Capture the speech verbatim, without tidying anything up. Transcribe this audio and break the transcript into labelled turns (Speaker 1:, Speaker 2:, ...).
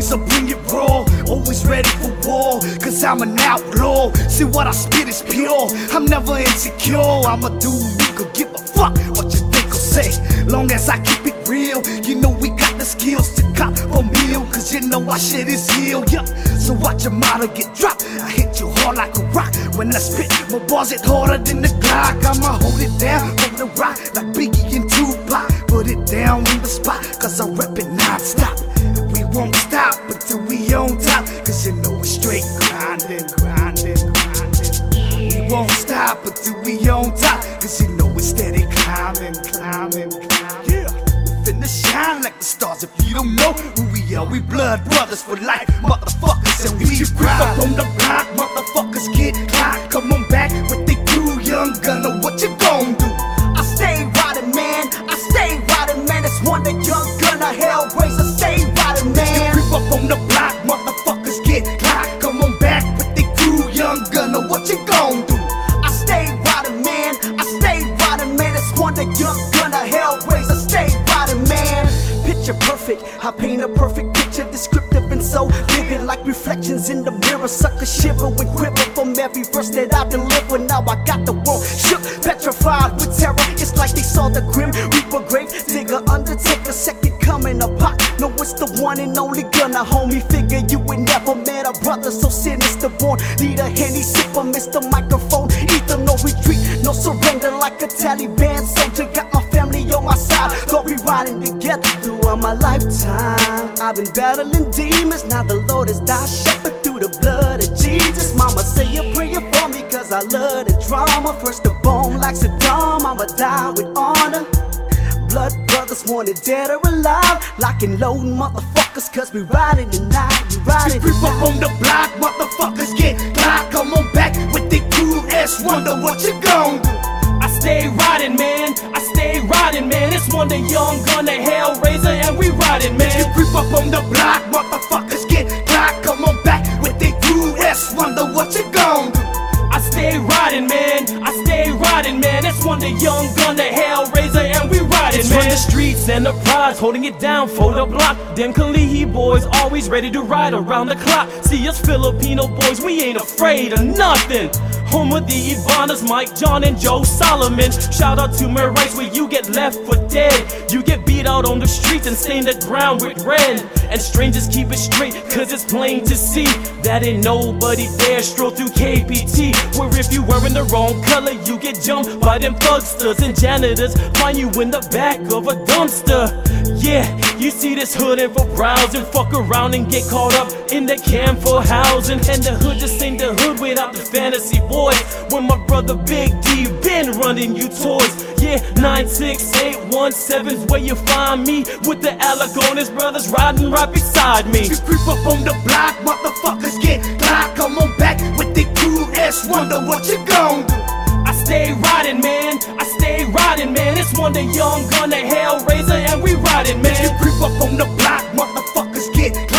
Speaker 1: so bring it raw. Always ready for war, cause I'm an outlaw. See what I spit is pure, I'm never insecure. I'm a dude who could give a fuck what you think or say. Long as I keep it real, you know we got the skills to cop a meal. Cause you know our shit is ill, yeah. So watch your motto get dropped, I hit you hard like a rock. When I spit, my bars hit harder than the Glock. I'ma hold it down, hold the rock like Biggie and Tupac. Put it down on the spot, cause I rep it non-stop. We won't stop until we on top, cause you know we're straight grinding, grinding, grinding. We won't stop until we on top, cause you know we're steady climbing, climbing, climbing. Yeah, we finna shine like the stars. If you don't know who we are, we blood brothers for life, motherfuckers, and we grind. Up on the block, motherfuckers get clocked. Come on back with the crew, young gunner, what you gon' do?
Speaker 2: I stay riding, man, I stay riding, man. It's one that young gunner, Hellraiser, stay riding, man.
Speaker 1: Creep up on the block, motherfuckers get clocked. Come on back with the crew, young gunner, what you gon' do?
Speaker 2: I stay riding, man, I stay riding, man. It's one that young gunner, Hellraiser, stay riding, man. Picture perfect, I paint a perfect picture, descriptive and so vivid, like reflections in the mirror. Sucker shiver when quiver from every verse that I deliver. Now I got the world shook, petrified with terror. It's like they saw the grim reaper, grave digger, undertaker, second coming of Pac. No, it's the one and only gunner, homie figure. You would never met a brother so sinister born. Need a Henny sipper, Mister Microphone, ether, no retreat, no surrender. Like a Taliban soldier, got my family on my side. Thought we riding together throughout my lifetime. I've been battling demons, now the Lord is thy shepherd through the blood of Jesus. Mama say a prayer for me, cause I love the drama. First the bone like Saddam, I'ma die with honor. Blood brothers wanted dead or alive, lock and load motherfuckers, cause we riding tonight, we riding
Speaker 1: Creep
Speaker 2: tonight.
Speaker 1: up on the block, motherfuckers get clocked. Come on back with the crew, S Wonder, what you gon' do?
Speaker 3: I stay riding, man, I stay riding, man. It's one the young gunner, Hellraiser, and we riding, man.
Speaker 1: Creep up on the block, motherfuckers get clocked. Come on back with the crew, S Wonder, what you gon' do?
Speaker 3: I stay riding, man, I stay riding, man. It's one the young gunner, Hellraiser, and we riding, it's man. From the streets and the prize, holding it down for the block. Them Kalihi boys always ready to ride around the clock. See us Filipino boys, we ain't afraid of nothing. Home of the Ivanas, Mike, John, and Joe Solomon. Shout out to Marais where you get left for dead. You get beat out on the streets and stain the ground with red. And strangers keep it straight, cause it's plain to see that ain't nobody there. Stroll through K P T, where if you wearing the wrong color, you get jumped by them thugsters. And janitors find you in the back of a dumpster. Yeah, you see this hoodin' for browsing. Fuck around and get caught up in the camp for housing. And the hood just ain't the hood without the fantasy boys. When my brother Big D been running you toys. Yeah, nine six eight one seven's where you find me, with the Alagones brothers riding right beside me.
Speaker 1: You creep up on the block, motherfuckers get clocked. Come on back with the crew, S Wonder, what you gon' do?
Speaker 3: I stay riding, man, I stay riding, man. It's one the young gunner, Hellraiser, and we riding, man.
Speaker 1: You creep up on the block, motherfuckers get